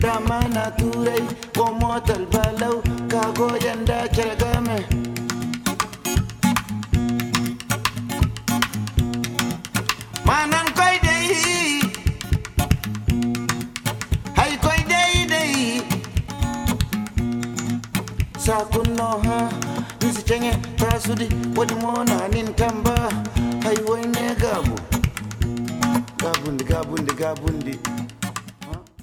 dama na turai ko motar balau kago yanda kirgame manan koi dai hay koi dai sakunno ha nisi chenge tasudi wadi mona nin kamba hay wayne gabu gabundi